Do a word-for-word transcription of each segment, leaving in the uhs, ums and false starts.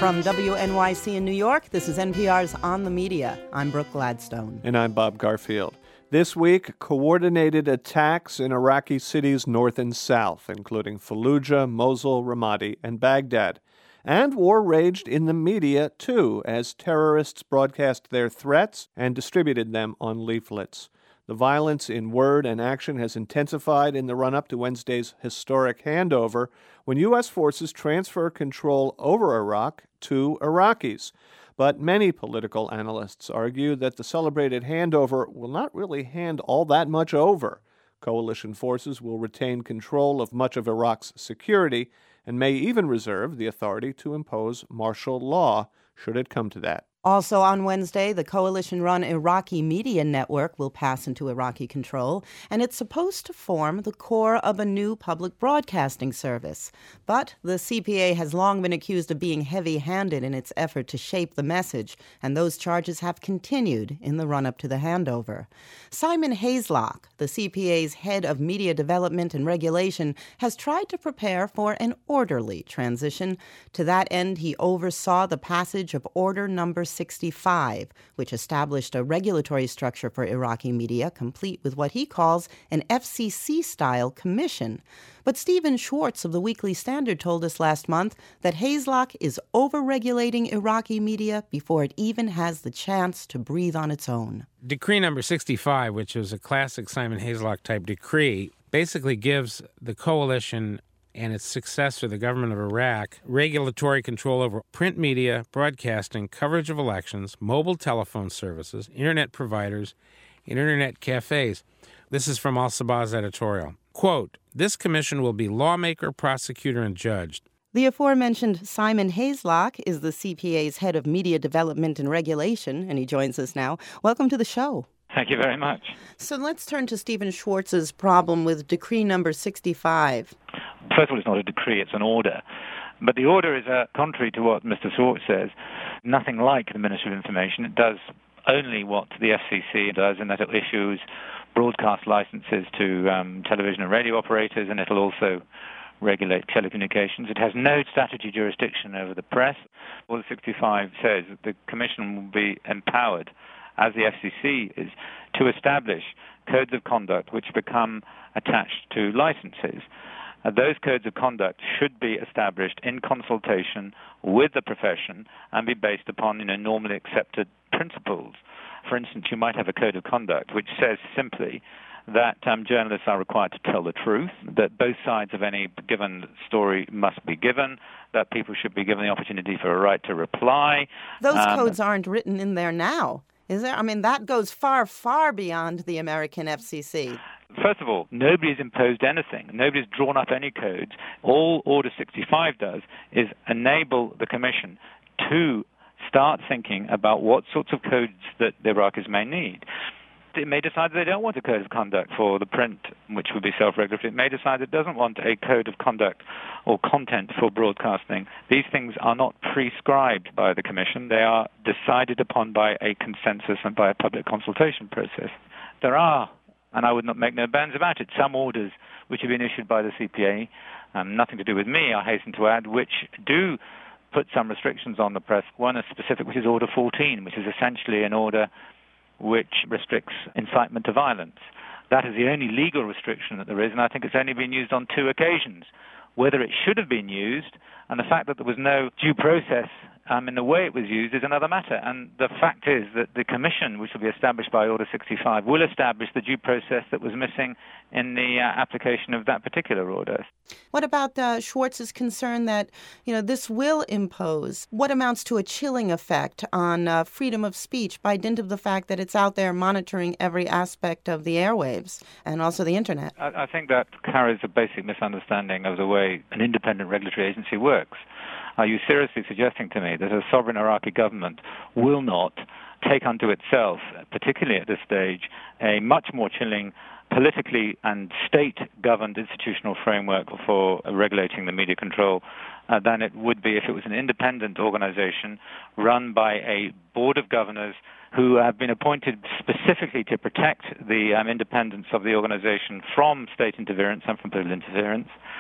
From W N Y C in New York, this is N P R's On the Media. I'm Brooke Gladstone. And I'm Bob Garfield. This week, coordinated attacks in Iraqi cities north and south, including Fallujah, Mosul, Ramadi, and Baghdad. And war raged in the media, too, as terrorists broadcast their threats and distributed them on leaflets. The violence in word and action has intensified in the run-up to Wednesday's historic handover when U S forces transfer control over Iraq to Iraqis. But many political analysts argue that the celebrated handover will not really hand all that much over. Coalition forces will retain control of much of Iraq's security and may even reserve the authority to impose martial law should it come to that. Also on Wednesday, the coalition-run Iraqi Media Network will pass into Iraqi control, and it's supposed to form the core of a new public broadcasting service. But the C P A has long been accused of being heavy-handed in its effort to shape the message, and those charges have continued in the run-up to the handover. Simon Hayeslock, the C P A's head of media development and regulation, has tried to prepare for an orderly transition. To that end, he oversaw the passage of Order Number sixty-five, which established a regulatory structure for Iraqi media, complete with what he calls an F C C-style commission. But Stephen Schwartz of the Weekly Standard told us last month that Hayeslock is over-regulating Iraqi media before it even has the chance to breathe on its own. Decree number sixty-five, which was a classic Simon Hayeslock-type decree, basically gives the coalition and its successor, the government of Iraq, regulatory control over print media, broadcasting, coverage of elections, mobile telephone services, internet providers, and internet cafes. This is from Al-Sabah's editorial. Quote, "This commission will be lawmaker, prosecutor, and judge." The aforementioned Simon Hayeslock is the C P A's head of media development and regulation, and he joins us now. Welcome to the show. Thank you very much. So let's turn to Stephen Schwartz's problem with decree number sixty-five. First of all, it's not a decree, it's an order. But the order is, uh, contrary to what Mister Schwartz says, nothing like the Ministry of Information. It does only what the F C C does, in that it issues broadcast licenses to um, television and radio operators, and it'll also regulate telecommunications. It has no statutory jurisdiction over the press. Order sixty-five says that the Commission will be empowered, as the F C C is, to establish codes of conduct which become attached to licenses. Uh, those codes of conduct should be established in consultation with the profession and be based upon, you know, normally accepted principles. For instance, you might have a code of conduct which says simply that um, journalists are required to tell the truth, that both sides of any given story must be given, that people should be given the opportunity for a right to reply. Those um, codes aren't written in there now, is there? I mean, that goes far, far beyond the American F C C. First of all, nobody's imposed anything. Nobody's drawn up any codes. All Order sixty-five does is enable the Commission to start thinking about what sorts of codes that the Iraqis may need. It may decide they don't want a code of conduct for the print, which would be self-regulatory. It may decide it doesn't want a code of conduct or content for broadcasting. These things are not prescribed by the Commission. They are decided upon by a consensus and by a public consultation process. There are, and I would not make no bounds about it, some orders which have been issued by the C P A, um, nothing to do with me, I hasten to add, which do put some restrictions on the press. One is specific, which is Order fourteen, which is essentially an order which restricts incitement to violence. That is the only legal restriction that there is, and I think it's only been used on two occasions. Whether it should have been used, and the fact that there was no due process um, in the way it was used, is another matter. And the fact is that the Commission, which will be established by Order sixty-five, will establish the due process that was missing in the uh, application of that particular order. What about uh, Schwartz's concern that, you know, this will impose what amounts to a chilling effect on uh, freedom of speech by dint of the fact that it's out there monitoring every aspect of the airwaves and also the Internet? I, I think that carries a basic misunderstanding of the way an independent regulatory agency works. Are you seriously suggesting to me that a sovereign Iraqi government will not take unto itself, particularly at this stage, a much more chilling politically and state-governed institutional framework for regulating the media control uh, than it would be if it was an independent organization run by a board of governors who have been appointed specifically to protect the um, independence of the organization from state interference and from political interference?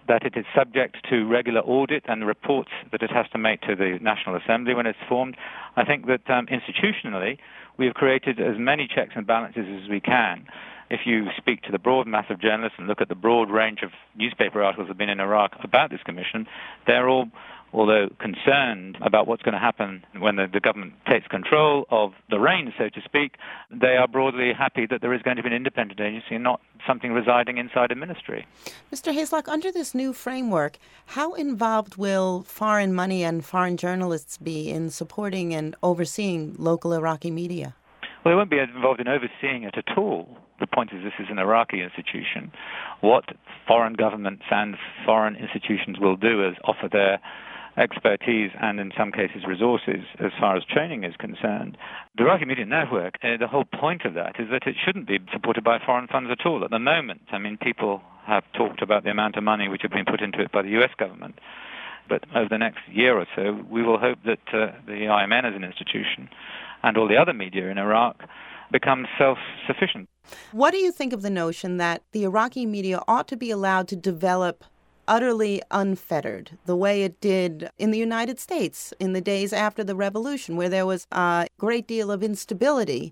that it is subject to regular audit and the reports that it has to make to the National Assembly when it's formed. I think that um, institutionally we have created as many checks and balances as we can. If you speak to the broad mass of journalists and look at the broad range of newspaper articles that have been in Iraq about this commission, they're all, although concerned about what's going to happen when the, the government takes control of the reins, so to speak, they are broadly happy that there is going to be an independent agency and not something residing inside a ministry. Mister Hayzlok, under this new framework, how involved will foreign money and foreign journalists be in supporting and overseeing local Iraqi media? Well, they won't be involved in overseeing it at all. The point is this is an Iraqi institution. What foreign governments and foreign institutions will do is offer their expertise and, in some cases, resources as far as training is concerned. The Iraqi Media Network, uh, the whole point of that is that it shouldn't be supported by foreign funds at all at the moment. I mean, people have talked about the amount of money which have been put into it by the U S government. But over the next year or so, we will hope that uh, the I M N as an institution and all the other media in Iraq become self-sufficient. What do you think of the notion that the Iraqi media ought to be allowed to develop utterly unfettered, the way it did in the United States in the days after the revolution, where there was a great deal of instability?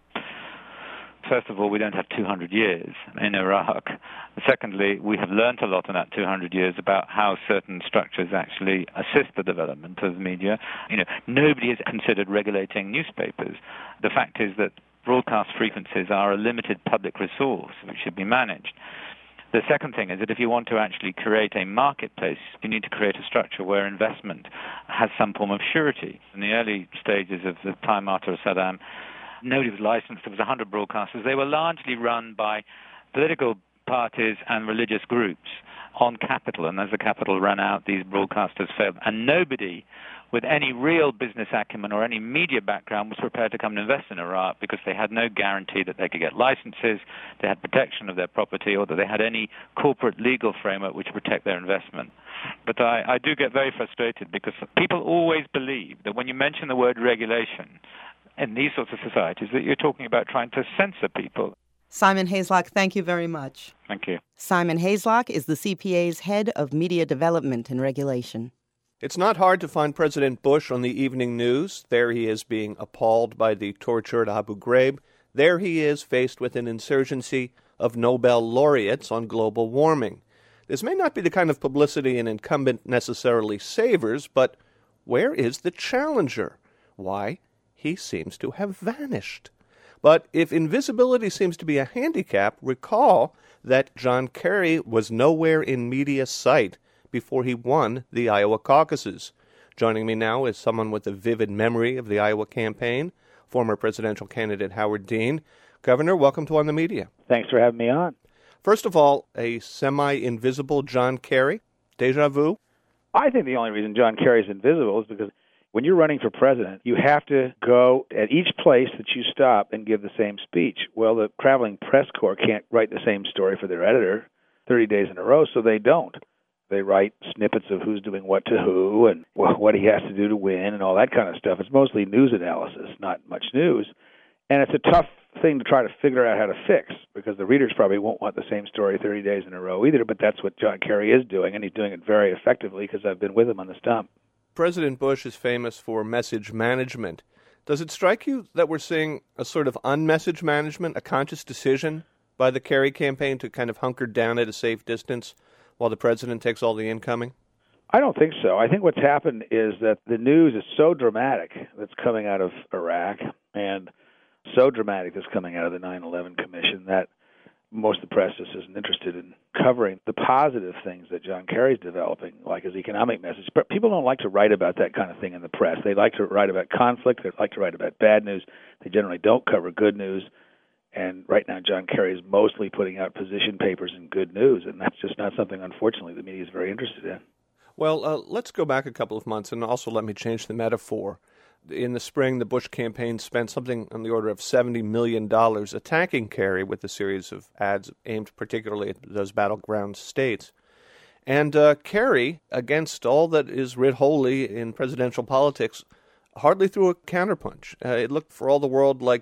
First of all, we don't have two hundred years in Iraq. Secondly, we have learnt a lot in that two hundred years about how certain structures actually assist the development of media. You know, nobody has considered regulating newspapers. The fact is that broadcast frequencies are a limited public resource which should be managed. The second thing is that if you want to actually create a marketplace, you need to create a structure where investment has some form of surety. In the early stages of the time after Saddam, nobody was licensed. There was one hundred broadcasters. They were largely run by political parties and religious groups on capital. And as the capital ran out, these broadcasters failed. And nobody with any real business acumen or any media background was prepared to come and invest in Iraq because they had no guarantee that they could get licenses, they had protection of their property, or that they had any corporate legal framework which would protect their investment. But I, I do get very frustrated because people always believe that when you mention the word regulation in these sorts of societies, that you're talking about trying to censor people. Simon Hayzlok, thank you very much. Thank you. Simon Hayzlok is the C P A's head of media development and regulation. It's not hard to find President Bush on the evening news. There he is being appalled by the torture at Abu Ghraib. There he is faced with an insurgency of Nobel laureates on global warming. This may not be the kind of publicity an incumbent necessarily savors, but where is the challenger? Why, he seems to have vanished. But if invisibility seems to be a handicap, recall that John Kerry was nowhere in media sight before he won the Iowa caucuses. Joining me now is someone with a vivid memory of the Iowa campaign, former presidential candidate Howard Dean. Governor, welcome to On the Media. Thanks for having me on. First of all, a semi-invisible John Kerry. Deja vu? I think the only reason John Kerry is invisible is because when you're running for president, you have to go at each place that you stop and give the same speech. Well, the traveling press corps can't write the same story for their editor thirty days in a row, so they don't. They write snippets of who's doing what to who and what he has to do to win and all that kind of stuff. It's mostly news analysis, not much news. And it's a tough thing to try to figure out how to fix because the readers probably won't want the same story thirty days in a row either, but that's what John Kerry is doing, and he's doing it very effectively because I've been with him on the stump. President Bush is famous for message management. Does it strike you that we're seeing a sort of unmessage management, a conscious decision by the Kerry campaign to kind of hunker down at a safe distance while the president takes all the incoming? I don't think so. I think what's happened is that the news is so dramatic that's coming out of Iraq and so dramatic that's coming out of the nine eleven Commission that most of the press just isn't interested in covering the positive things that John Kerry's developing, like his economic message. But people don't like to write about that kind of thing in the press. They like to write about conflict. They like to write about bad news. They generally don't cover good news. And right now, John Kerry is mostly putting out position papers and good news, and that's just not something, unfortunately, the media is very interested in. Well, uh, let's go back a couple of months, and also let me change the metaphor. In the spring, the Bush campaign spent something on the order of seventy million dollars attacking Kerry with a series of ads aimed particularly at those battleground states. And uh, Kerry, against all that is writ holy in presidential politics, hardly threw a counterpunch. Uh, it looked for all the world like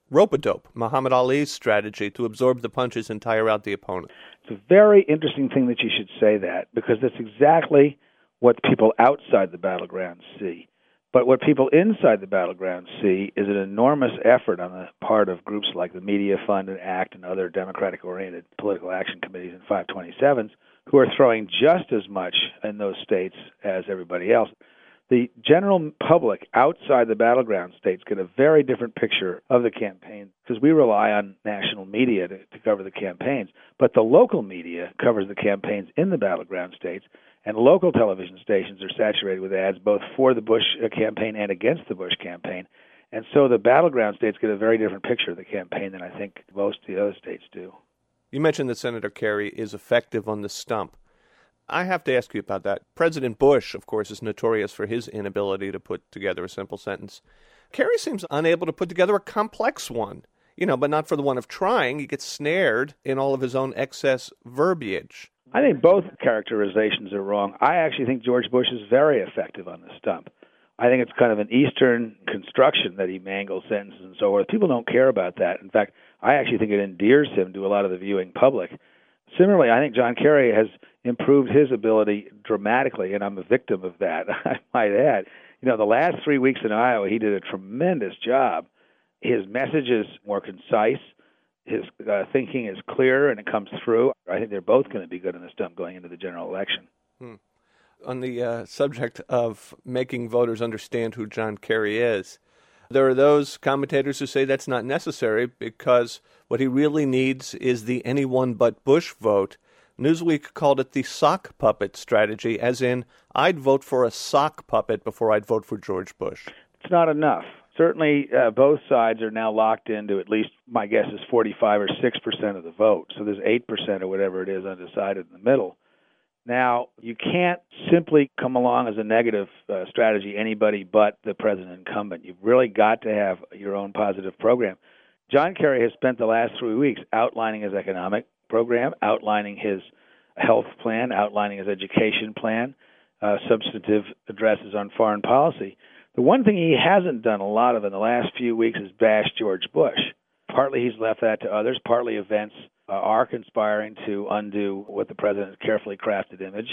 rope-a-dope, Muhammad Ali's strategy to absorb the punches and tire out the opponent. It's a very interesting thing that you should say that, because that's exactly what people outside the battlegrounds see. But what people inside the battlegrounds see is an enormous effort on the part of groups like the Media Fund and ACT and other Democratic-oriented political action committees and five twenty-sevens who are throwing just as much in those states as everybody else. The general public outside the battleground states get a very different picture of the campaign because we rely on national media to, to cover the campaigns. But the local media covers the campaigns in the battleground states, and local television stations are saturated with ads both for the Bush campaign and against the Bush campaign. And so the battleground states get a very different picture of the campaign than I think most of the other states do. You mentioned that Senator Kerry is effective on the stump. I have to ask you about that. President Bush, of course, is notorious for his inability to put together a simple sentence. Kerry seems unable to put together a complex one, you know, but not for the one of trying. He gets snared in all of his own excess verbiage. I think both characterizations are wrong. I actually think George Bush is very effective on the stump. I think it's kind of an Eastern construction that he mangles sentences and so forth. People don't care about that. In fact, I actually think it endears him to a lot of the viewing public. Similarly, I think John Kerry has improved his ability dramatically, and I'm a victim of that, I might add. You know, the last three weeks in Iowa, he did a tremendous job. His message is more concise. His uh, thinking is clearer, and it comes through. I think they're both going to be good in the stump going into the general election. Hmm. On the uh, subject of making voters understand who John Kerry is, there are those commentators who say that's not necessary because what he really needs is the anyone but Bush vote. Newsweek called it the sock puppet strategy, as in, I'd vote for a sock puppet before I'd vote for George Bush. It's not enough. Certainly, uh, both sides are now locked into at least, my guess is forty-five or six percent of the vote. So there's eight percent or whatever it is undecided in the middle. Now, you can't simply come along as a negative uh, strategy, anybody but the president incumbent. You've really got to have your own positive program. John Kerry has spent the last three weeks outlining his economic program, outlining his health plan, outlining his education plan, uh, substantive addresses on foreign policy. The one thing he hasn't done a lot of in the last few weeks is bash George Bush. Partly he's left that to others, partly events uh, are conspiring to undo what the president's carefully crafted image.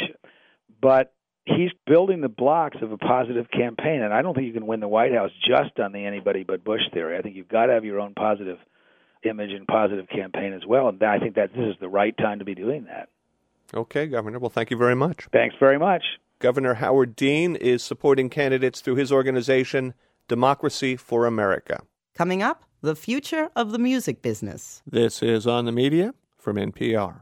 But he's building the blocks of a positive campaign, and I don't think you can win the White House just on the anybody but Bush theory. I think you've got to have your own positive image and positive campaign as well, and I think that this is the right time to be doing that. Okay, Governor. Well, thank you very much. Thanks very much. Governor Howard Dean is supporting candidates through his organization, Democracy for America. Coming up, the future of the music business. This is On the Media from N P R.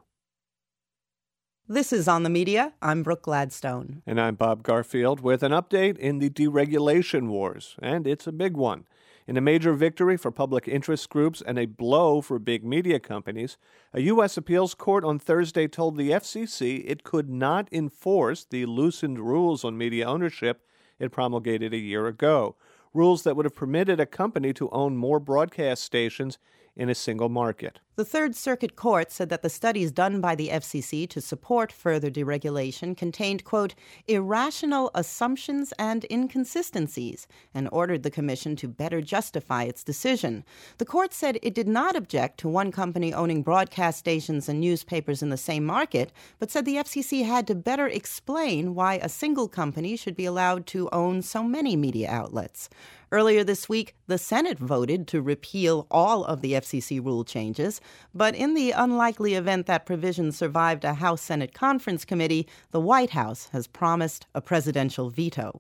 This is On the Media. I'm Brooke Gladstone. And I'm Bob Garfield with an update in the deregulation wars, and it's a big one. In a major victory for public interest groups and a blow for big media companies, a U S appeals court on Thursday told the F C C it could not enforce the loosened rules on media ownership it promulgated a year ago, rules that would have permitted a company to own more broadcast stations in a single market. The Third Circuit Court said that the studies done by the F C C to support further deregulation contained, quote, irrational assumptions and inconsistencies, and ordered the commission to better justify its decision. The court said it did not object to one company owning broadcast stations and newspapers in the same market, but said the F C C had to better explain why a single company should be allowed to own so many media outlets. Earlier this week, the Senate voted to repeal all of the F C C rule changes, but in the unlikely event that provision survived a House-Senate conference committee, the White House has promised a presidential veto.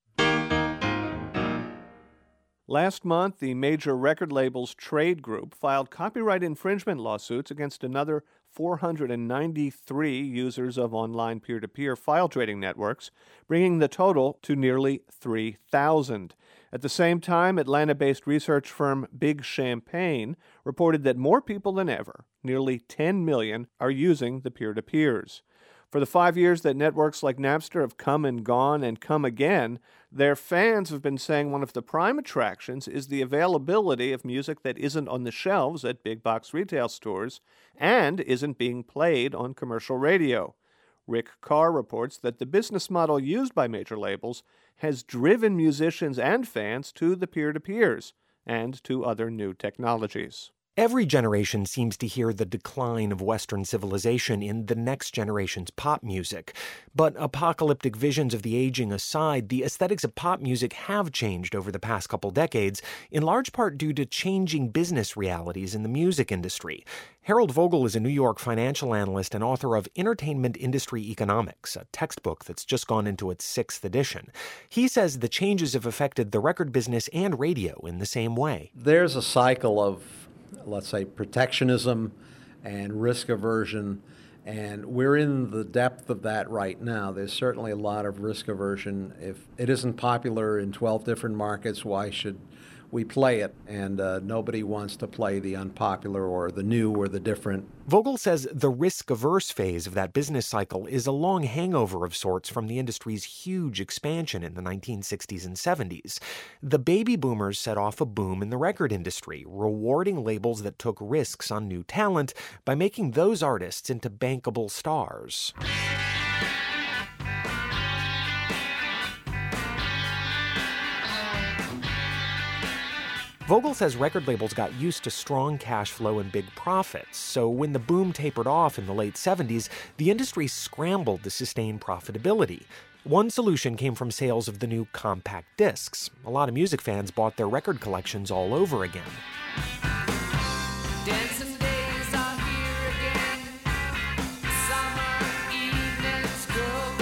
Last month, the major record labels trade group filed copyright infringement lawsuits against another four hundred ninety-three users of online peer-to-peer file trading networks, bringing the total to nearly three thousand. At the same time, Atlanta-based research firm Big Champagne reported that more people than ever, nearly ten million, are using the peer-to-peers. For the five years that networks like Napster have come and gone and come again, their fans have been saying one of the prime attractions is the availability of music that isn't on the shelves at big box retail stores and isn't being played on commercial radio. Rick Carr reports that the business model used by major labels has driven musicians and fans to the peer-to-peers, and to other new technologies. Every generation seems to hear the decline of Western civilization in the next generation's pop music. But apocalyptic visions of the aging aside, the aesthetics of pop music have changed over the past couple decades, in large part due to changing business realities in the music industry. Harold Vogel is a New York financial analyst and author of Entertainment Industry Economics, a textbook that's just gone into its sixth edition. He says the changes have affected the record business and radio in the same way. There's a cycle of, let's say, protectionism and risk aversion, and we're in the depth of that right now. There's certainly a lot of risk aversion. If it isn't popular in twelve different markets, why should we play it? And uh, nobody wants to play the unpopular or the new or the different. Vogel says the risk-averse phase of that business cycle is a long hangover of sorts from the industry's huge expansion in the nineteen sixties and seventies. The baby boomers set off a boom in the record industry, rewarding labels that took risks on new talent by making those artists into bankable stars. Vogel says record labels got used to strong cash flow and big profits, so when the boom tapered off in the late seventies, the industry scrambled to sustain profitability. One solution came from sales of the new compact discs. A lot of music fans bought their record collections all over again. Dancing days are here again. Summer evenings go.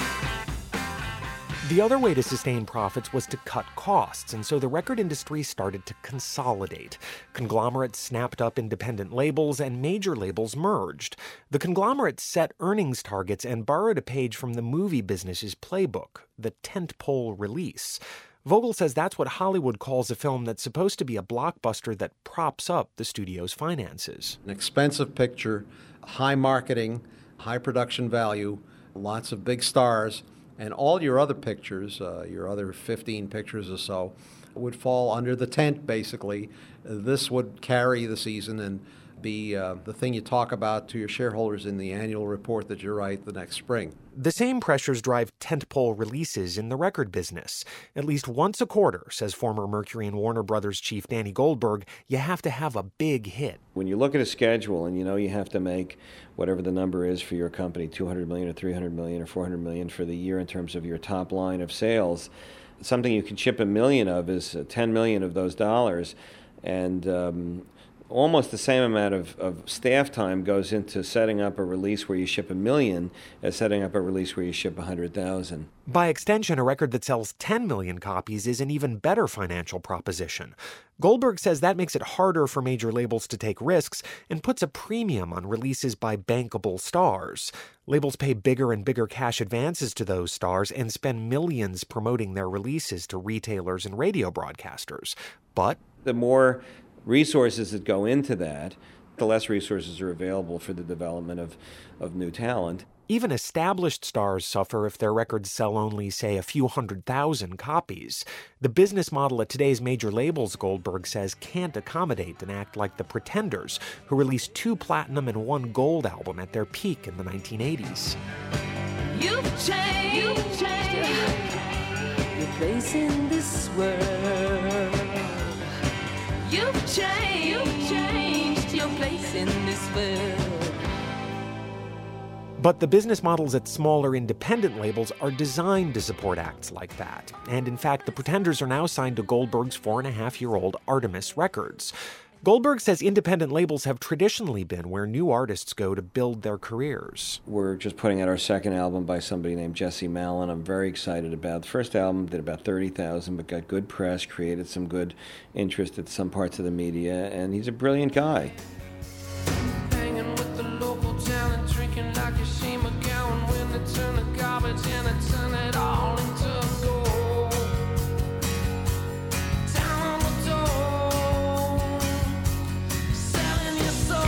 The other way to sustain profits was to cut costs, and so the record industry started to consolidate. Conglomerates snapped up independent labels, and major labels merged. The conglomerates set earnings targets and borrowed a page from the movie business's playbook, the tentpole release. Vogel says that's what Hollywood calls a film that's supposed to be a blockbuster that props up the studio's finances. An expensive picture, high marketing, high production value, lots of big stars, and all your other pictures, uh, your other fifteen pictures or so, would fall under the tent, basically. This would carry the season and be uh, the thing you talk about to your shareholders in the annual report that you write the next spring. The same pressures drive tentpole releases in the record business. At least once a quarter, says former Mercury and Warner Brothers chief Danny Goldberg, you have to have a big hit. When you look at a schedule and you know you have to make whatever the number is for your company, two hundred million dollars or three hundred million dollars or four hundred million dollars for the year in terms of your top line of sales, something you can ship a million of is ten million dollars of those dollars, and um, almost the same amount of, of staff time goes into setting up a release where you ship a million as setting up a release where you ship one hundred thousand. By extension, a record that sells ten million copies is an even better financial proposition. Goldberg says that makes it harder for major labels to take risks and puts a premium on releases by bankable stars. Labels pay bigger and bigger cash advances to those stars and spend millions promoting their releases to retailers and radio broadcasters. But the more resources that go into that, the less resources are available for the development of, of new talent. Even established stars suffer if their records sell only, say, a few hundred thousand copies. The business model at today's major labels, Goldberg says, can't accommodate an act like the Pretenders, who released two platinum and one gold album at their peak in the nineteen eighties. You've changed, you've changed your place in this world. You've changed, you've changed your place in this world. But the business models at smaller independent labels are designed to support acts like that. And in fact, the Pretenders are now signed to Goldberg's four-and-a-half-year-old Artemis Records. Goldberg says independent labels have traditionally been where new artists go to build their careers. We're just putting out our second album by somebody named Jesse Malin. I'm very excited about. The first album did about thirty thousand, but got good press, created some good interest at some parts of the media, and he's a brilliant guy. Hanging with the local talent, drinking like a Shane McGowan when they turn the garbage and they turn it all into gold. Down on the door, selling your soul.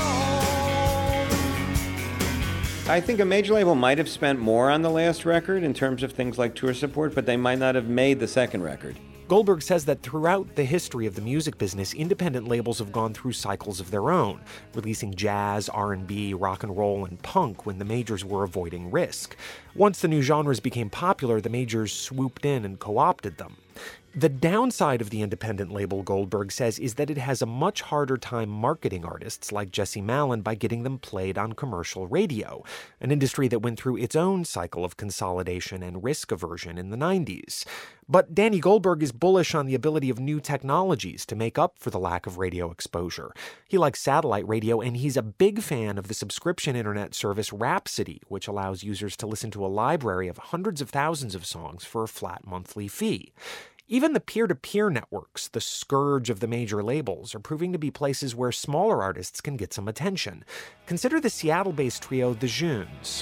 I think a major label might have spent more on the last record in terms of things like tour support, but they might not have made the second record. Goldberg says that throughout the history of the music business, independent labels have gone through cycles of their own, releasing jazz, R and B, rock and roll, and punk when the majors were avoiding risk. Once the new genres became popular, the majors swooped in and co-opted them. The downside of the independent label, Goldberg says, is that it has a much harder time marketing artists like Jesse Malin by getting them played on commercial radio, an industry that went through its own cycle of consolidation and risk aversion in the nineties. But Danny Goldberg is bullish on the ability of new technologies to make up for the lack of radio exposure. He likes satellite radio, and he's a big fan of the subscription internet service Rhapsody, which allows users to listen to a library of hundreds of thousands of songs for a flat monthly fee. Even the peer-to-peer networks, the scourge of the major labels, are proving to be places where smaller artists can get some attention. Consider the Seattle-based trio The Jeunes.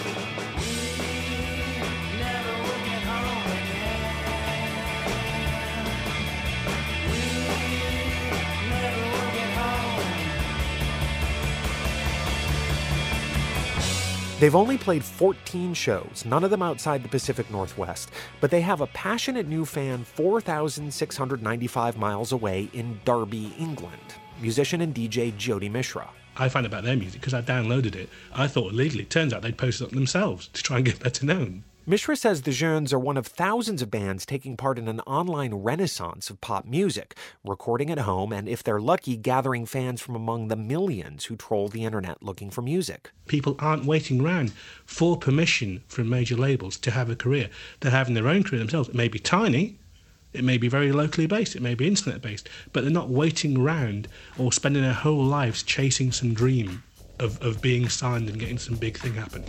They've only played fourteen shows, none of them outside the Pacific Northwest, but they have a passionate new fan four thousand six hundred ninety-five miles away in Derby, England. Musician and D J Jody Mishra. I found out about their music because I downloaded it. I thought illegally. It turns out they'd posted it themselves to try and get better known. Mishra says the Jeunes are one of thousands of bands taking part in an online renaissance of pop music, recording at home and, if they're lucky, gathering fans from among the millions who troll the internet looking for music. People aren't waiting around for permission from major labels to have a career. They're having their own career themselves. It may be tiny, it may be very locally based, it may be internet-based, but they're not waiting around or spending their whole lives chasing some dream of, of being signed and getting some big thing happen.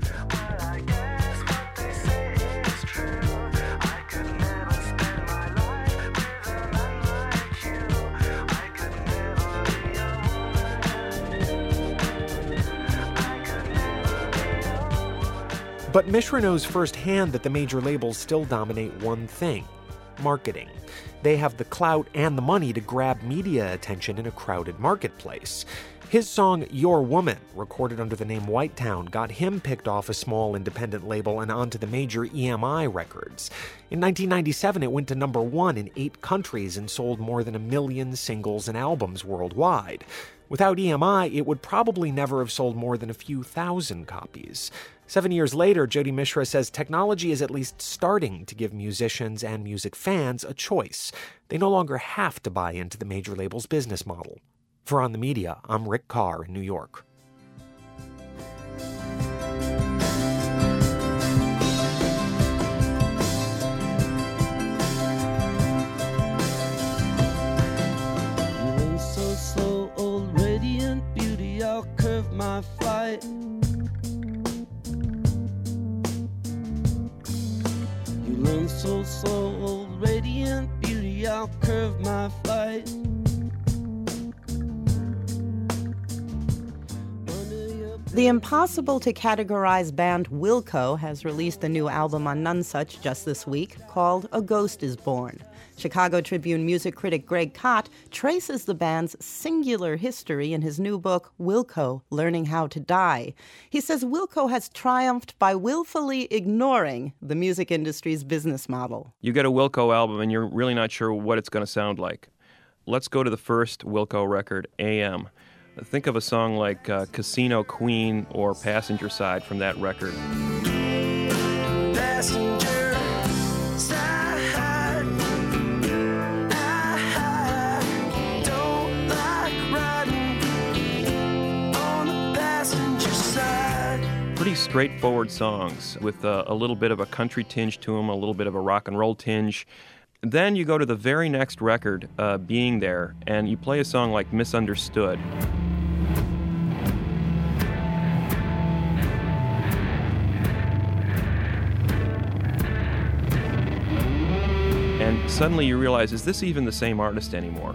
But Mishra knows firsthand that the major labels still dominate one thing: marketing. They have the clout and the money to grab media attention in a crowded marketplace. His song, Your Woman, recorded under the name Whitetown, got him picked off a small independent label and onto the major E M I records. In nineteen ninety-seven, it went to number one in eight countries and sold more than a million singles and albums worldwide. Without E M I, it would probably never have sold more than a few thousand copies. Seven years later, Jody Mishra says technology is at least starting to give musicians and music fans a choice. They no longer have to buy into the major label's business model. For On the Media, I'm Rick Carr in New York. You ain't so slow, old radiant beauty, I'll curve my flight. You learn so slow, old radiant beauty, I'll curve my flight. The impossible-to-categorize band Wilco has released a new album on Nonesuch just this week called A Ghost is Born. Chicago Tribune music critic Greg Kot traces the band's singular history in his new book, Wilco, Learning How to Die. He says Wilco has triumphed by willfully ignoring the music industry's business model. You get a Wilco album and you're really not sure what it's going to sound like. Let's go to the first Wilco record, A M. Think of a song like uh, Casino Queen or Passenger Side from that record. Passenger side, I don't like riding on the passenger side. Pretty straightforward songs with uh, a little bit of a country tinge to them, a little bit of a rock and roll tinge. Then you go to the very next record, uh, Being There, and you play a song like Misunderstood. And suddenly you realize, is this even the same artist anymore?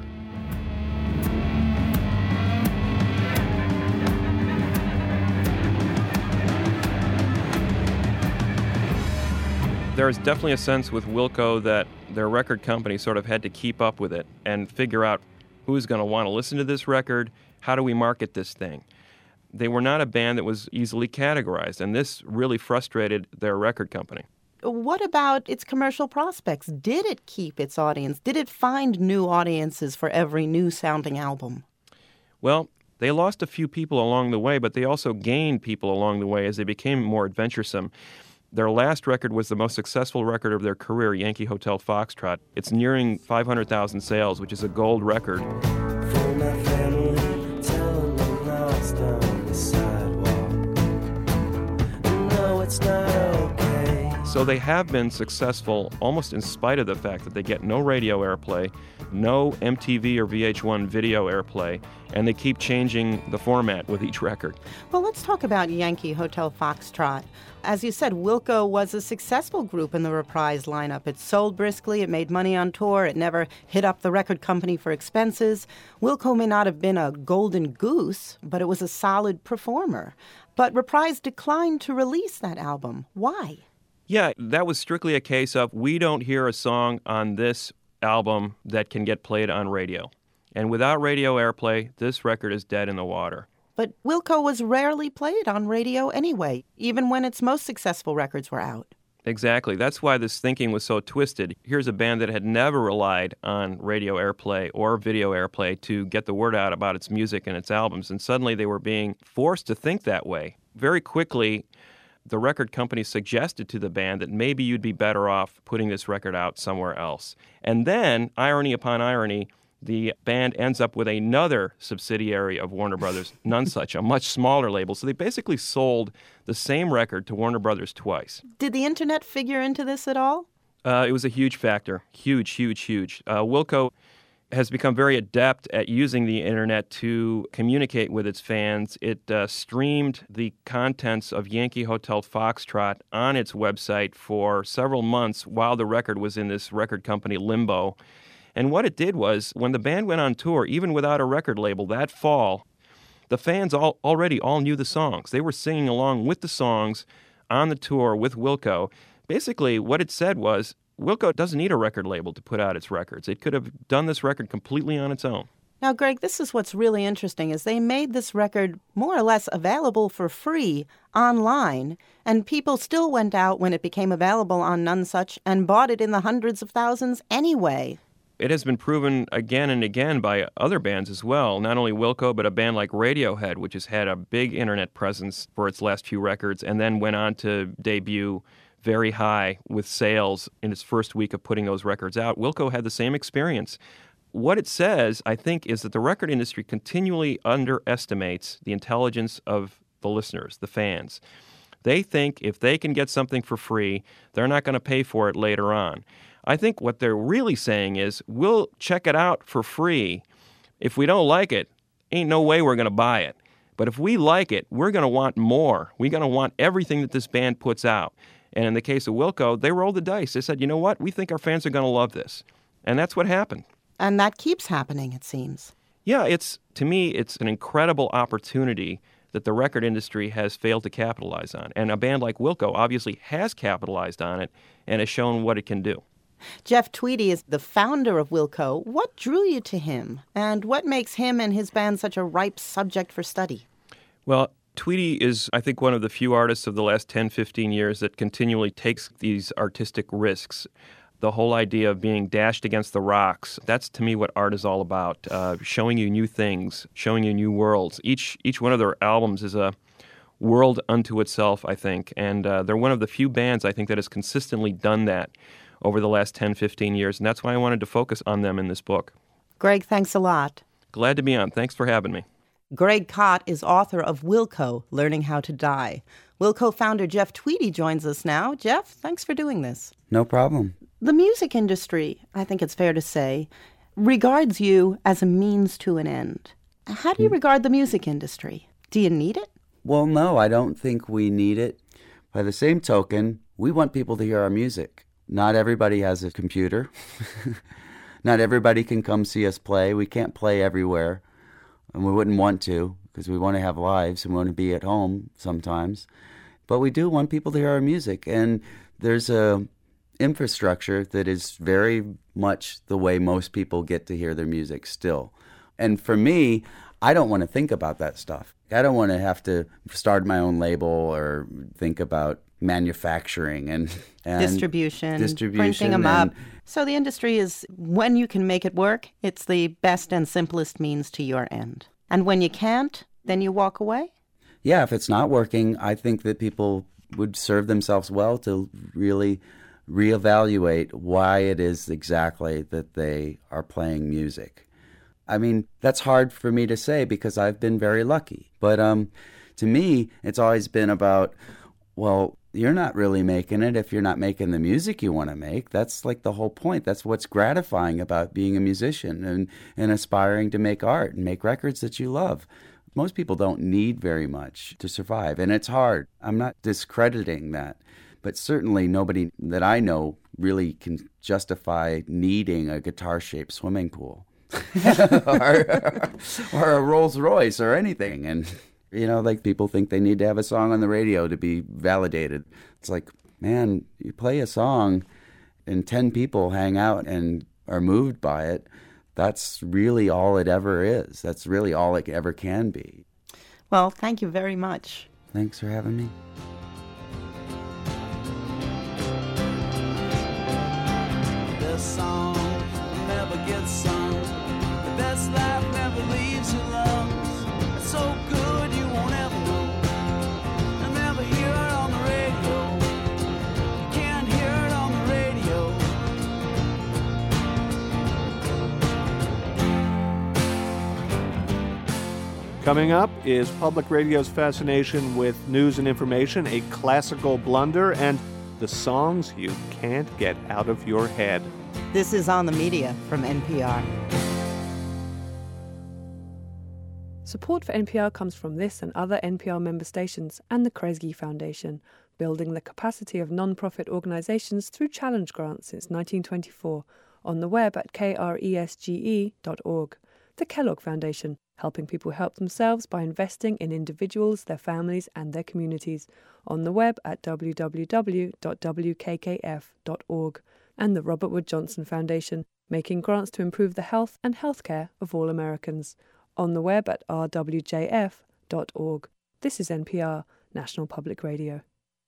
There is definitely a sense with Wilco that their record company sort of had to keep up with it and figure out who's going to want to listen to this record, how do we market this thing. They were not a band that was easily categorized, and this really frustrated their record company. What about its commercial prospects? Did it keep its audience? Did it find new audiences for every new-sounding album? Well, they lost a few people along the way, but they also gained people along the way as they became more adventuresome. Their last record was the most successful record of their career, Yankee Hotel Foxtrot. It's nearing five hundred thousand sales, which is a gold record. So they have been successful almost in spite of the fact that they get no radio airplay, no M T V or V H one video airplay, and they keep changing the format with each record. Well, let's talk about Yankee Hotel Foxtrot. As you said, Wilco was a successful group in the Reprise lineup. It sold briskly, it made money on tour, it never hit up the record company for expenses. Wilco may not have been a golden goose, but it was a solid performer. But Reprise declined to release that album. Why? Yeah, that was strictly a case of we don't hear a song on this album that can get played on radio. And without radio airplay, this record is dead in the water. But Wilco was rarely played on radio anyway, even when its most successful records were out. Exactly. That's why this thinking was so twisted. Here's a band that had never relied on radio airplay or video airplay to get the word out about its music and its albums, and suddenly they were being forced to think that way. Very quickly, the record company suggested to the band that maybe you'd be better off putting this record out somewhere else. And then, irony upon irony, the band ends up with another subsidiary of Warner Brothers, Nonesuch, a much smaller label. So they basically sold the same record to Warner Brothers twice. Did the internet figure into this at all? Uh, it was a huge factor. Huge, huge, huge. Uh, Wilco has become very adept at using the internet to communicate with its fans. It uh, streamed the contents of Yankee Hotel Foxtrot on its website for several months while the record was in this record company limbo. And what it did was, when the band went on tour, even without a record label, that fall, the fans all, already all knew the songs. They were singing along with the songs on the tour with Wilco. Basically, what it said was, Wilco doesn't need a record label to put out its records. It could have done this record completely on its own. Now, Greg, this is what's really interesting, is they made this record more or less available for free online, and people still went out when it became available on Nonesuch and bought it in the hundreds of thousands anyway. It has been proven again and again by other bands as well, not only Wilco, but a band like Radiohead, which has had a big internet presence for its last few records, and then went on to debut very high with sales in its first week of putting those records out. Wilco had the same experience. What it says, I think, is that the record industry continually underestimates the intelligence of the listeners, the fans. They think if they can get something for free, they're not going to pay for it later on. I think what they're really saying is, we'll check it out for free. If we don't like it, ain't no way we're going to buy it. But if we like it, we're going to want more. We're going to want everything that this band puts out. And in the case of Wilco, they rolled the dice. They said, you know what? We think our fans are going to love this. And that's what happened. And that keeps happening, it seems. Yeah, it's to me, it's an incredible opportunity that the record industry has failed to capitalize on. And a band like Wilco obviously has capitalized on it and has shown what it can do. Jeff Tweedy is the founder of Wilco. What drew you to him? And what makes him and his band such a ripe subject for study? Well, Tweedy is, I think, one of the few artists of the last ten, fifteen years that continually takes these artistic risks. The whole idea of being dashed against the rocks, that's to me what art is all about, uh, showing you new things, showing you new worlds. Each each one of their albums is a world unto itself, I think, and uh, they're one of the few bands, I think, that has consistently done that over the last ten, fifteen years, and that's why I wanted to focus on them in this book. Greg, thanks a lot. Glad to be on. Thanks for having me. Greg Kot is author of Wilco, Learning How to Die. Wilco founder Jeff Tweedy joins us now. Jeff, thanks for doing this. No problem. The music industry, I think it's fair to say, regards you as a means to an end. How do you regard the music industry? Do you need it? Well, no, I don't think we need it. By the same token, we want people to hear our music. Not everybody has a computer. Not everybody can come see us play. We can't play everywhere. And we wouldn't want to, because we want to have lives and we want to be at home sometimes. But we do want people to hear our music. And there's a infrastructure that is very much the way most people get to hear their music still. And for me, I don't want to think about that stuff. I don't want to have to start my own label or think about manufacturing and, and distribution, distribution, printing them up. So the industry is, when you can make it work, it's the best and simplest means to your end. And when you can't, then you walk away? Yeah, if it's not working, I think that people would serve themselves well to really reevaluate why it is exactly that they are playing music. I mean, that's hard for me to say because I've been very lucky. But um, to me, it's always been about, well, you're not really making it if you're not making the music you want to make. That's like the whole point. That's what's gratifying about being a musician and, and aspiring to make art and make records that you love. Most people don't need very much to survive, and it's hard. I'm not discrediting that. But certainly nobody that I know really can justify needing a guitar-shaped swimming pool or, or a Rolls Royce or anything. And, you know, like people think they need to have a song on the radio to be validated. It's like, man, you play a song and ten people hang out and are moved by it. That's really all it ever is. That's really all it ever can be. Well, thank you very much. Thanks for having me. The song never gets sung. The best life never leaves your lungs. It's so good you won't ever know. You'll never hear it on the radio. You can't hear it on the radio. Coming up is Public Radio's fascination with news and information, a classical blunder, and the songs you can't get out of your head. This is On the Media from N P R. Support for N P R comes from this and other N P R member stations and the Kresge Foundation, building the capacity of non-profit organizations through challenge grants since nineteen twenty-four, on the web at kresge dot org. The Kellogg Foundation, helping people help themselves by investing in individuals, their families, and their communities, on the web at w w w dot w k k f dot org. And the Robert Wood Johnson Foundation, making grants to improve the health and healthcare of all Americans, on the web at r w j f dot org. This is N P R, National Public Radio.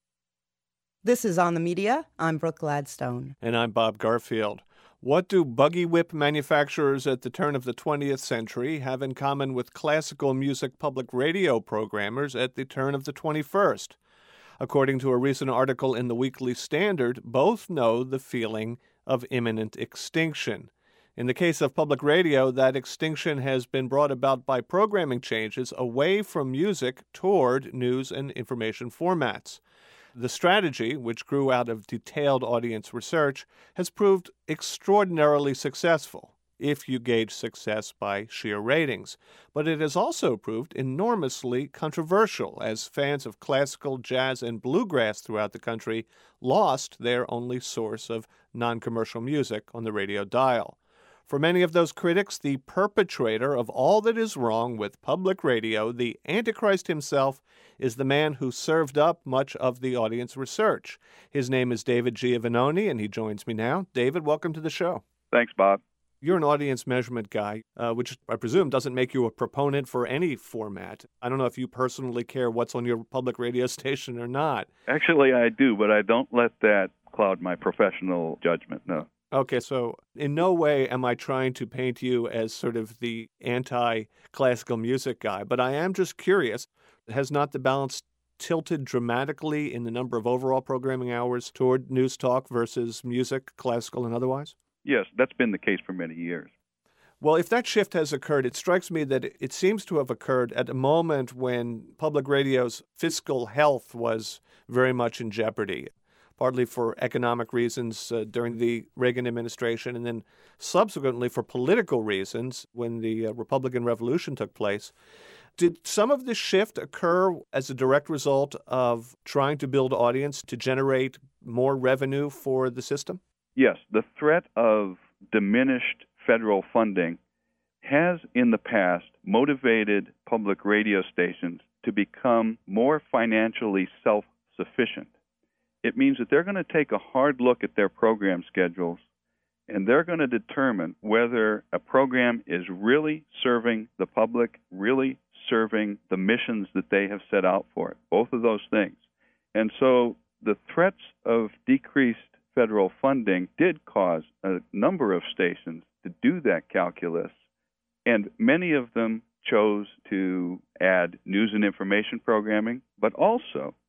This is On the Media. I'm Brooke Gladstone. And I'm Bob Garfield. What do buggy whip manufacturers at the turn of the twentieth century have in common with classical music public radio programmers at the turn of the twenty-first? According to a recent article in the Weekly Standard, both know the feeling of imminent extinction. In the case of public radio, that extinction has been brought about by programming changes away from music toward news and information formats. The strategy, which grew out of detailed audience research, has proved extraordinarily successful, if you gauge success by sheer ratings. But it has also proved enormously controversial, as fans of classical, jazz, and bluegrass throughout the country lost their only source of non-commercial music on the radio dial. For many of those critics, the perpetrator of all that is wrong with public radio, the Antichrist himself, is the man who served up much of the audience research. His name is David Giovannoni, and he joins me now. David, welcome to the show. Thanks, Bob. You're an audience measurement guy, uh, which I presume doesn't make you a proponent for any format. I don't know if you personally care what's on your public radio station or not. Actually, I do, but I don't let that cloud my professional judgment, no. Okay, so in no way am I trying to paint you as sort of the anti-classical music guy, but I am just curious, has not the balance tilted dramatically in the number of overall programming hours toward news talk versus music, classical and otherwise? Yes, that's been the case for many years. Well, if that shift has occurred, it strikes me that it seems to have occurred at a moment when public radio's fiscal health was very much in jeopardy, partly for economic reasons uh, during the Reagan administration, and then subsequently for political reasons when the uh, Republican Revolution took place. Did some of this shift occur as a direct result of trying to build audience to generate more revenue for the system? Yes, the threat of diminished federal funding has in the past motivated public radio stations to become more financially self-sufficient. It means that they're going to take a hard look at their program schedules, and they're going to determine whether a program is really serving the public, really serving the missions that they have set out for it, both of those things. And so the threats of decreased federal funding did cause a number of stations to do that calculus, and many of them chose to add news and information programming, but also,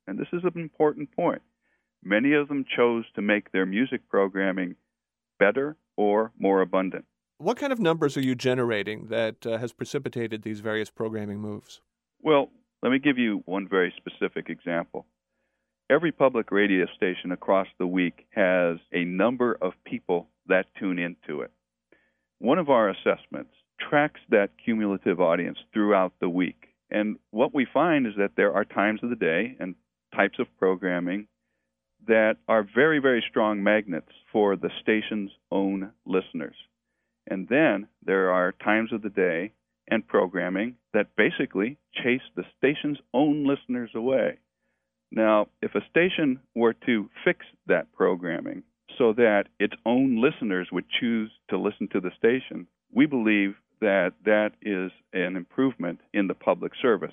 and this is an important point, many of them chose to make their music programming better or more abundant. What kind of numbers are you generating that uh, has precipitated these various programming moves? Well, let me give you one very specific example. Every public radio station across the week has a number of people that tune into it. One of our assessments tracks that cumulative audience throughout the week. And what we find is that there are times of the day and types of programming that are very, very strong magnets for the station's own listeners. And then there are times of the day and programming that basically chase the station's own listeners away. Now, if a station were to fix that programming so that its own listeners would choose to listen to the station, we believe that that is an improvement in the public service.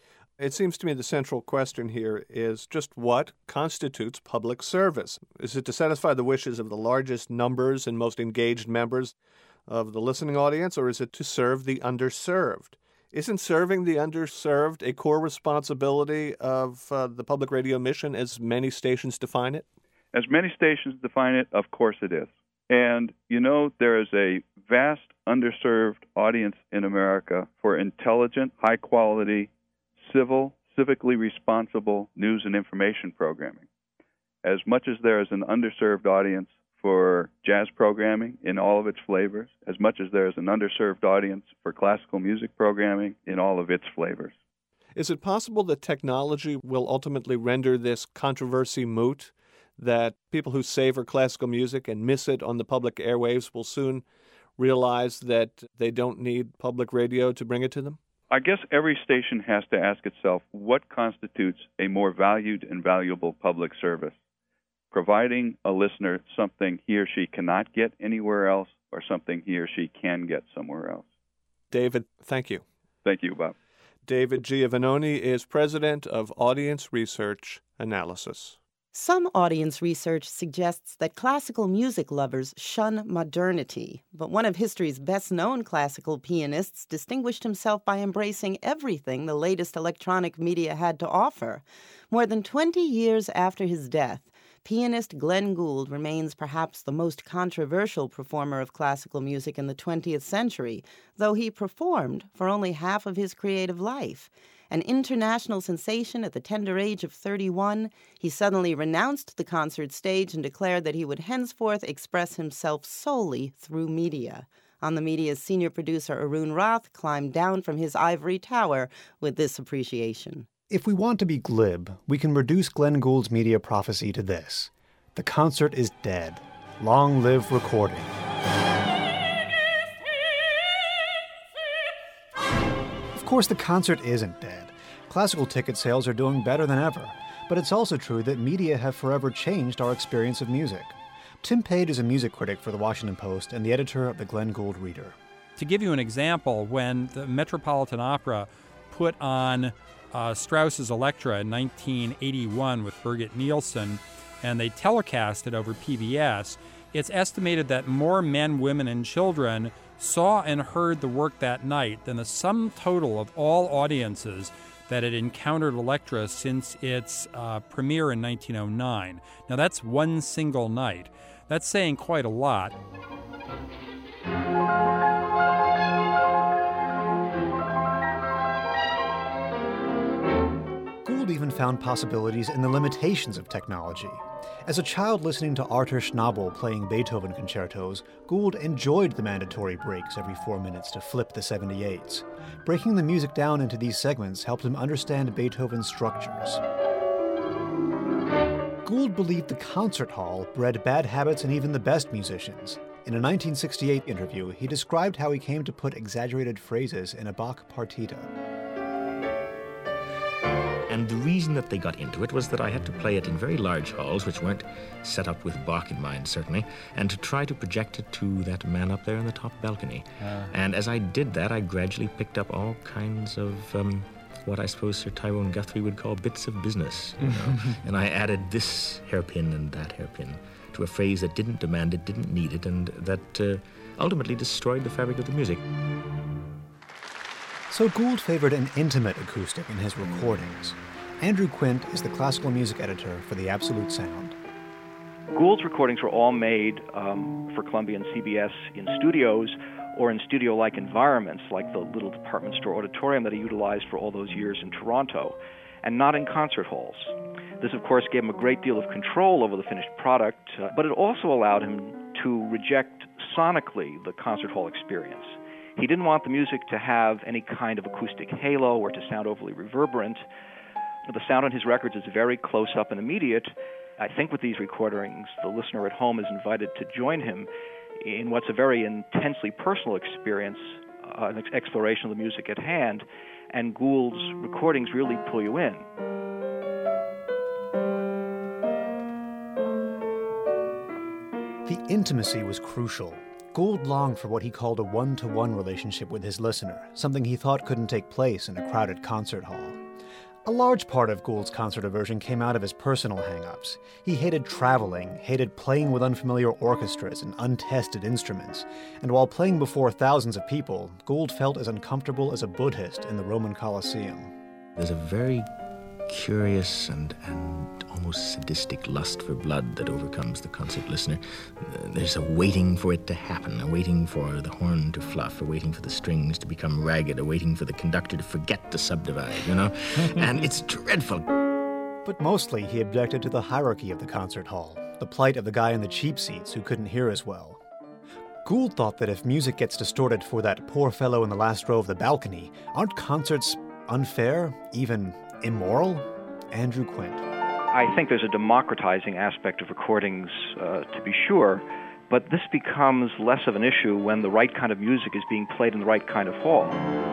It seems to me the central question here is just what constitutes public service? Is it to satisfy the wishes of the largest numbers and most engaged members of the listening audience, or is it to serve the underserved? Isn't serving the underserved a core responsibility of uh, the public radio mission as many stations define it? As many stations define it, of course it is. And, you know, there is a vast underserved audience in America for intelligent, high-quality, civil, civically responsible news and information programming. As much as there is an underserved audience for jazz programming in all of its flavors, as much as there is an underserved audience for classical music programming in all of its flavors. Is it possible that technology will ultimately render this controversy moot, that people who savor classical music and miss it on the public airwaves will soon realize that they don't need public radio to bring it to them? I guess every station has to ask itself what constitutes a more valued and valuable public service. Providing a listener something he or she cannot get anywhere else, or something he or she can get somewhere else. David, thank you. Thank you, Bob. David Giovannoni is president of Audience Research Analysis. Some audience research suggests that classical music lovers shun modernity, but one of history's best-known classical pianists distinguished himself by embracing everything the latest electronic media had to offer. More than twenty years after his death, pianist Glenn Gould remains perhaps the most controversial performer of classical music in the twentieth century, though he performed for only half of his creative life. An international sensation at the tender age of thirty-one, he suddenly renounced the concert stage and declared that he would henceforth express himself solely through media. On the Media's senior producer Arun Rath climbed down from his ivory tower with this appreciation. If we want to be glib, we can reduce Glenn Gould's media prophecy to this: the concert is dead. Long live recording. Of course, the concert isn't dead. Classical ticket sales are doing better than ever, but it's also true that media have forever changed our experience of music. Tim Pate is a music critic for The Washington Post and the editor of the Glenn Gould Reader. To give you an example, when the Metropolitan Opera put on uh, Strauss's Elektra in nineteen eighty-one with Birgit Nilsson, and they telecast it over P B S, it's estimated that more men, women, and children saw and heard the work that night than the sum total of all audiences that had encountered Elektra since its uh, premiere in nineteen oh nine. Now that's one single night. That's saying quite a lot. Gould even found possibilities in the limitations of technology. As a child listening to Arthur Schnabel playing Beethoven concertos, Gould enjoyed the mandatory breaks every four minutes to flip the seventy-eights. Breaking the music down into these segments helped him understand Beethoven's structures. Gould believed the concert hall bred bad habits in even the best musicians. In a nineteen sixty-eight interview, he described how he came to put exaggerated phrases in a Bach partita. And the reason that they got into it was that I had to play it in very large halls, which weren't set up with Bach in mind, certainly, and to try to project it to that man up there in the top balcony. Uh. And as I did that, I gradually picked up all kinds of um, what I suppose Sir Tyrone Guthrie would call bits of business. You know? And I added this hairpin and that hairpin to a phrase that didn't demand it, didn't need it, and that uh, ultimately destroyed the fabric of the music. So Gould favored an intimate acoustic in his recordings. Andrew Quint is the classical music editor for The Absolute Sound. Gould's recordings were all made um, for Columbia and C B S in studios or in studio-like environments, like the little department store auditorium that he utilized for all those years in Toronto, and not in concert halls. This, of course, gave him a great deal of control over the finished product, uh, but it also allowed him to reject sonically the concert hall experience. He didn't want the music to have any kind of acoustic halo or to sound overly reverberant. The sound on his records is very close up and immediate. I think with these recordings, the listener at home is invited to join him in what's a very intensely personal experience, uh, an exploration of the music at hand, and Gould's recordings really pull you in. The intimacy was crucial. Gould longed for what he called a one-to-one relationship with his listener, something he thought couldn't take place in a crowded concert hall. A large part of Gould's concert aversion came out of his personal hang-ups. He hated traveling, hated playing with unfamiliar orchestras and untested instruments, and while playing before thousands of people, Gould felt as uncomfortable as a Buddhist in the Roman Colosseum. There's a very curious and, and almost sadistic lust for blood that overcomes the concert listener. There's a waiting for it to happen, a waiting for the horn to fluff, a waiting for the strings to become ragged, a waiting for the conductor to forget to subdivide, you know? And it's dreadful. But mostly he objected to the hierarchy of the concert hall, the plight of the guy in the cheap seats who couldn't hear as well. Gould thought that if music gets distorted for that poor fellow in the last row of the balcony, aren't concerts unfair, even immoral? Andrew Quint. I think there's a democratizing aspect of recordings, uh, to be sure, but this becomes less of an issue when the right kind of music is being played in the right kind of hall.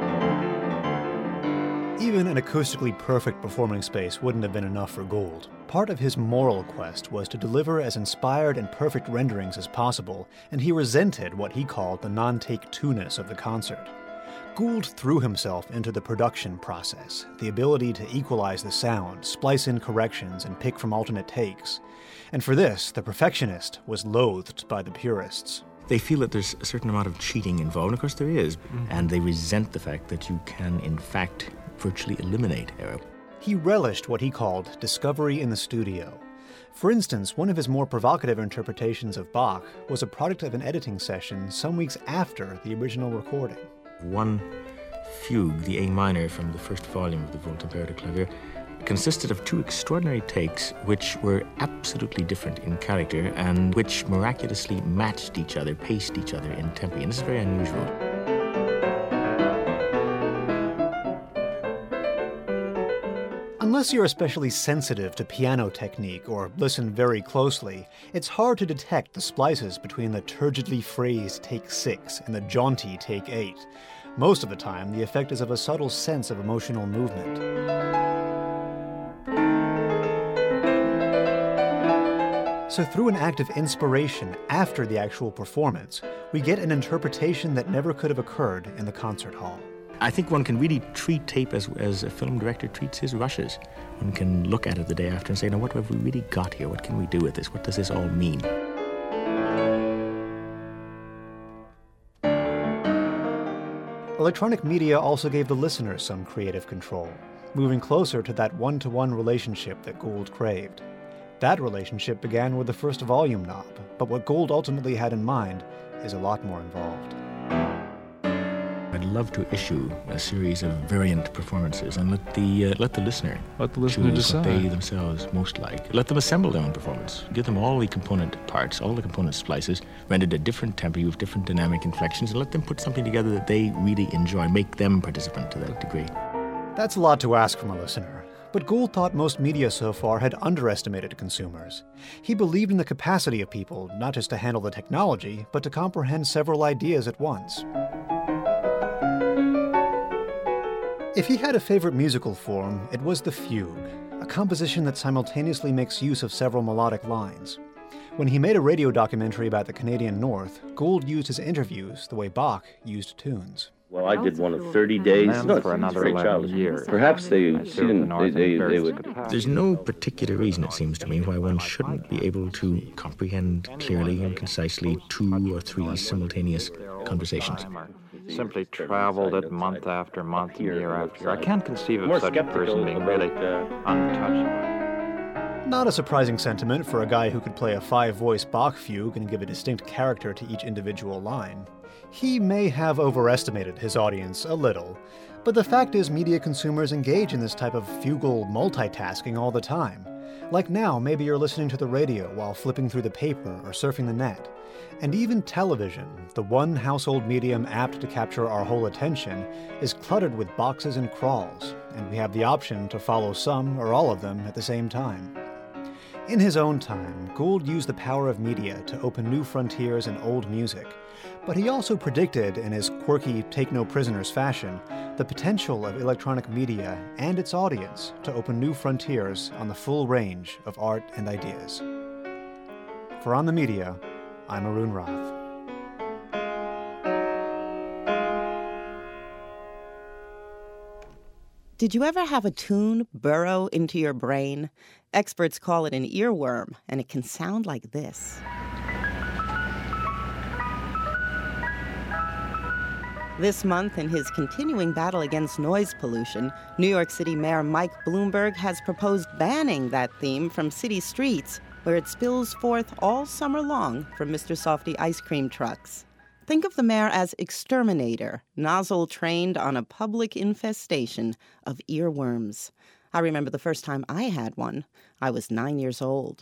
Even an acoustically perfect performing space wouldn't have been enough for Gould. Part of his moral quest was to deliver as inspired and perfect renderings as possible, and he resented what he called the non-take-two-ness of the concert. Gould threw himself into the production process, the ability to equalize the sound, splice in corrections, and pick from alternate takes. And for this, the perfectionist was loathed by the purists. They feel that there's a certain amount of cheating involved, and of course there is, mm-hmm. and they resent the fact that you can, in fact, virtually eliminate error. He relished what he called discovery in the studio. For instance, one of his more provocative interpretations of Bach was a product of an editing session some weeks after the original recording. One fugue, the A minor from the first volume of the Volta Imperator Clavier, consisted of two extraordinary takes which were absolutely different in character and which miraculously matched each other, paced each other in tempi, and this is very unusual. Unless you're especially sensitive to piano technique or listen very closely, it's hard to detect the splices between the turgidly phrased take six and the jaunty take eight. Most of the time, the effect is of a subtle sense of emotional movement. So through an act of inspiration after the actual performance, we get an interpretation that never could have occurred in the concert hall. I think one can really treat tape as, as a film director treats his rushes. One can look at it the day after and say, now what have we really got here? What can we do with this? What does this all mean? Electronic media also gave the listener some creative control, moving closer to that one-to-one relationship that Gould craved. That relationship began with the first volume knob, but what Gould ultimately had in mind is a lot more involved. I'd love to issue a series of variant performances and let the uh, let the listener let the listener choose decide what they themselves most like. Let them assemble their own performance. Give them all the component parts, all the component splices, rendered at different tempi with different dynamic inflections, and let them put something together that they really enjoy. Make them participant to that degree. That's a lot to ask from a listener. But Gould thought most media so far had underestimated consumers. He believed in the capacity of people not just to handle the technology, but to comprehend several ideas at once. If he had a favorite musical form, it was the fugue, a composition that simultaneously makes use of several melodic lines. When he made a radio documentary about the Canadian North, Gould used his interviews the way Bach used tunes. Well, I did one of thirty days. And no, for it's another very eleven childish. years. Perhaps they, I she served the didn't, North they, in they, they various would. capacities. There's no particular reason, it seems to me, why one shouldn't be able to comprehend clearly and concisely two or three simultaneous conversations. Simply traveled it month after month and year after year. I can't conceive of such a person being really untouchable. Not a surprising sentiment for a guy who could play a five-voice Bach fugue and give a distinct character to each individual line. He may have overestimated his audience a little, but the fact is media consumers engage in this type of fugal multitasking all the time. Like now, maybe you're listening to the radio while flipping through the paper or surfing the net. And even television, the one household medium apt to capture our whole attention, is cluttered with boxes and crawls, and we have the option to follow some or all of them at the same time. In his own time, Gould used the power of media to open new frontiers in old music, but he also predicted, in his quirky take-no-prisoners fashion, the potential of electronic media and its audience to open new frontiers on the full range of art and ideas. For On the Media, I'm Arun Rath. Did you ever have a tune burrow into your brain? Experts call it an earworm, and it can sound like this. This month, in his continuing battle against noise pollution, New York City Mayor Mike Bloomberg has proposed banning that theme from city streets, where it spills forth all summer long from Mister Softee ice cream trucks. Think of the mayor as exterminator, nozzle-trained on a public infestation of earworms. I remember the first time I had one. I was nine years old.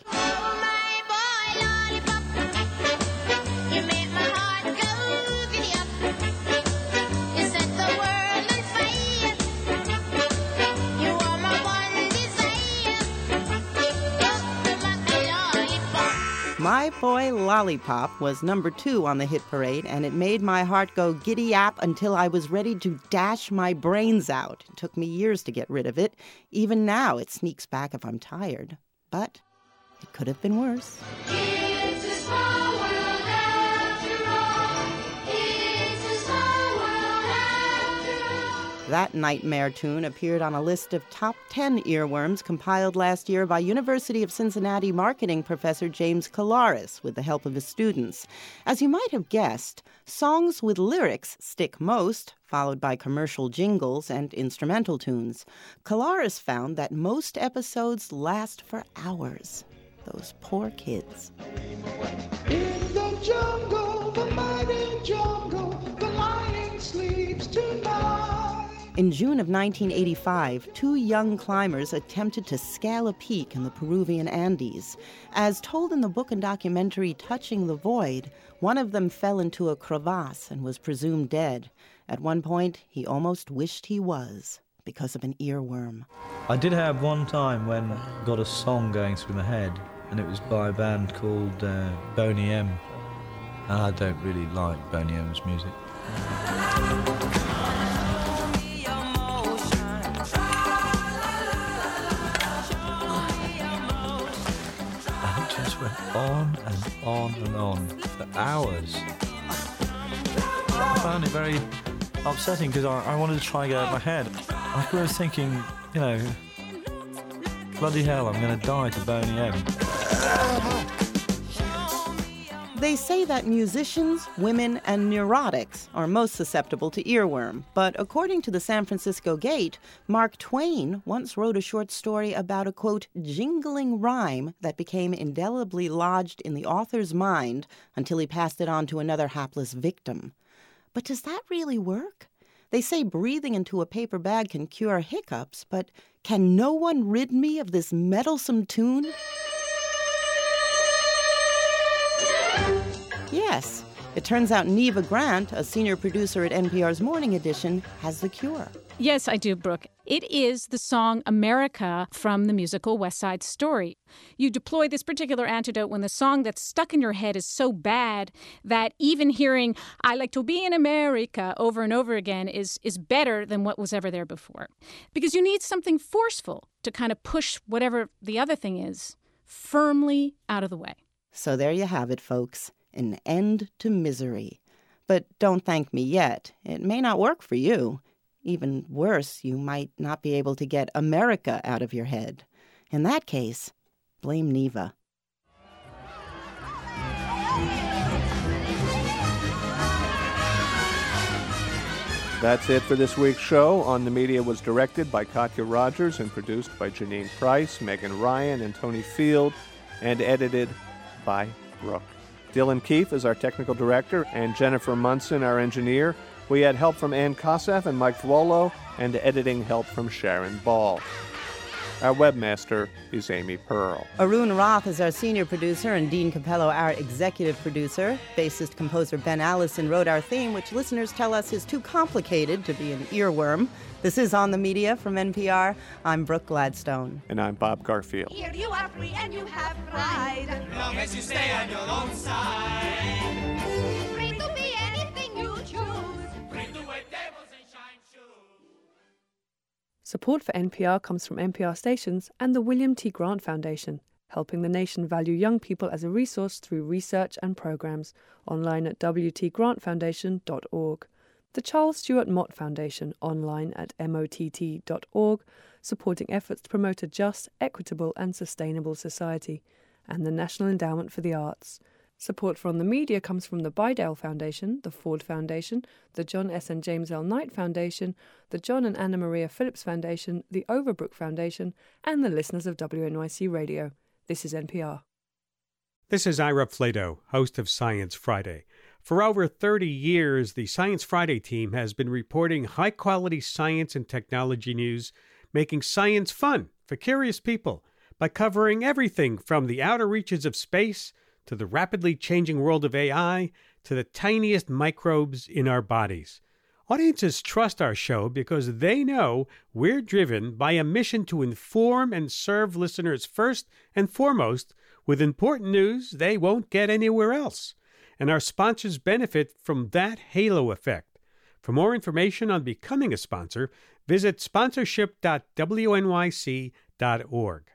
My Boy Lollipop was number two on the hit parade, and it made my heart go giddy-yap until I was ready to dash my brains out. It took me years to get rid of it. Even now, it sneaks back if I'm tired. But it could have been worse. It's a small world after all. It's a small world after all. That nightmare tune appeared on a list of top ten earworms compiled last year by University of Cincinnati marketing professor James Kalaris with the help of his students. As you might have guessed, songs with lyrics stick most, followed by commercial jingles and instrumental tunes. Kalaris found that most episodes last for hours. Those poor kids. In the jungle, the mighty jungle, the lion sleeps tonight. In June of nineteen eighty-five, two young climbers attempted to scale a peak in the Peruvian Andes. As told in the book and documentary Touching the Void, one of them fell into a crevasse and was presumed dead. At one point, he almost wished he was, because of an earworm. I did have one time when I got a song going through my head, and it was by a band called uh, Boney M. And I don't really like Boney M's music. Went on and on and on for hours. I found it very upsetting because I, I wanted to try and get out of my head. I was thinking, you know, bloody hell, I'm going to die to Boney M. They say that musicians, women, and neurotics are most susceptible to earworm. But according to the San Francisco Gate, Mark Twain once wrote a short story about a, quote, jingling rhyme that became indelibly lodged in the author's mind until he passed it on to another hapless victim. But does that really work? They say breathing into a paper bag can cure hiccups, but can no one rid me of this meddlesome tune? Yes, it turns out Neva Grant, a senior producer at N P R's Morning Edition, has the cure. Yes, I do, Brooke. It is the song America from the musical West Side Story. You deploy this particular antidote when the song that's stuck in your head is so bad that even hearing I like to be in America over and over again is, is better than what was ever there before. Because you need something forceful to kind of push whatever the other thing is firmly out of the way. So there you have it, folks. An end to misery. But don't thank me yet. It may not work for you. Even worse, you might not be able to get America out of your head. In that case, blame Neva. That's it for this week's show. On the Media was directed by Katya Rogers and produced by Janine Price, Megan Ryan, and Tony Field, and edited by Brooke. Dylan Keefe is our technical director, and Jennifer Munson, our engineer. We had help from Ann Kossav and Mike Vuolo, and editing help from Sharon Ball. Our webmaster is Amy Pearl. Arun Roth is our senior producer and Dean Capello our executive producer. Bassist-composer Ben Allison wrote our theme, which listeners tell us is too complicated to be an earworm. This is On the Media from N P R. I'm Brooke Gladstone. And I'm Bob Garfield. Here you are free and you have pride. As long as you stay on your own side. Free to be anything you choose. Free to wait tables and shine shoes. Support for N P R comes from N P R stations and the William T. Grant Foundation, helping the nation value young people as a resource through research and programs. Online at w t grant foundation dot org. The Charles Stewart Mott Foundation, online at mott dot org, supporting efforts to promote a just, equitable and sustainable society. And the National Endowment for the Arts. Support for On the Media comes from the Bidale Foundation, the Ford Foundation, the John S. and James L. Knight Foundation, the John and Anna Maria Phillips Foundation, the Overbrook Foundation, and the listeners of W N Y C Radio. This is N P R. This is Ira Flato, host of Science Friday. For over thirty years, the Science Friday team has been reporting high-quality science and technology news, making science fun for curious people by covering everything from the outer reaches of space to the rapidly changing world of A I to the tiniest microbes in our bodies. Audiences trust our show because they know we're driven by a mission to inform and serve listeners first and foremost with important news they won't get anywhere else. And our sponsors benefit from that halo effect. For more information on becoming a sponsor, visit sponsorship dot w n y c dot org.